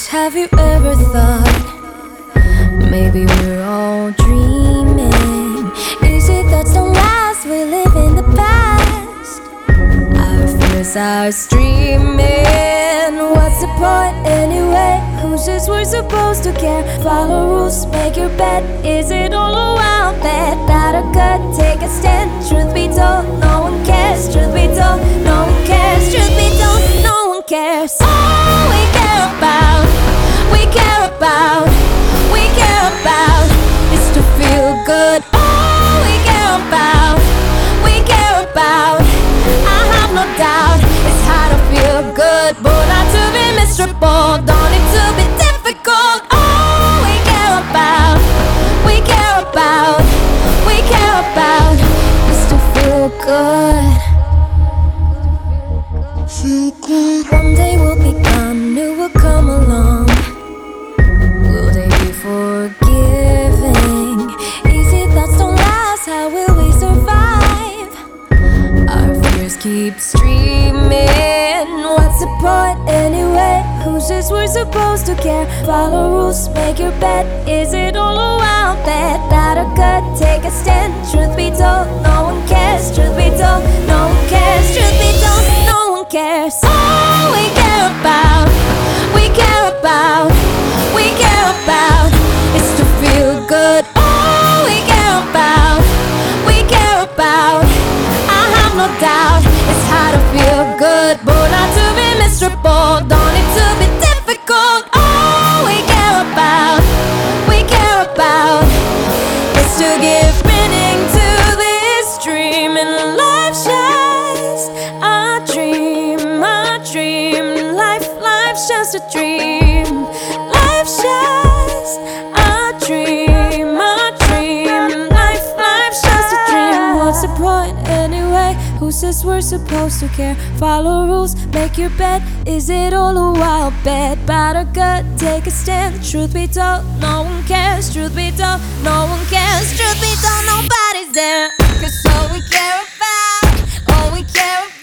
Have you ever thought maybe we're all dreaming? Is it thoughts don't last, we live in the past? Our fears are streaming. What's the point anyway? Who says we're supposed to care? Follow rules, make your bet. Is it all a wild bet? Bad or good, take a stand. Truth be told, no one cares. Truth be told, no one cares. Truth be told, no one cares. All we care about, we care about, we care about is to feel good. All we care about, we care about, I have no doubt, it's how to feel good, but not to be miserable. Don't need to be difficult. All we care about, we care about, we care about is to feel good. Feel good. One day we'll be gone, new will come along. Will they be forgiving? Easy thoughts don't last, how will we survive? Our fears keep streaming. What's the point anyway? Who says we're supposed to care? Follow rules, make your bet. Is it all a wild bet? Bad or good, take a stand. Truth be told, no one cares. Truth be told, no one cares. Truth be told, no one cares. All we care about, we care about, we care about is to feel good. All we care about, we care about, I have no doubt, it's how to feel good, but not to be miserable. Don't need to be difficult. All we care about, we care about is to give meaning to this dream, and life shines a dream, a dream. Life's just a dream. Life shines a dream, a dream. Life's just a dream. What's the point anyway? Who says we're supposed to care? Follow rules, make your bet. Is it all a wild bet? Bad or good, take a stand. Truth be told, no one cares. Truth be told, no one cares. Truth be told, nobody's there. 'Cause all we care about, all we care about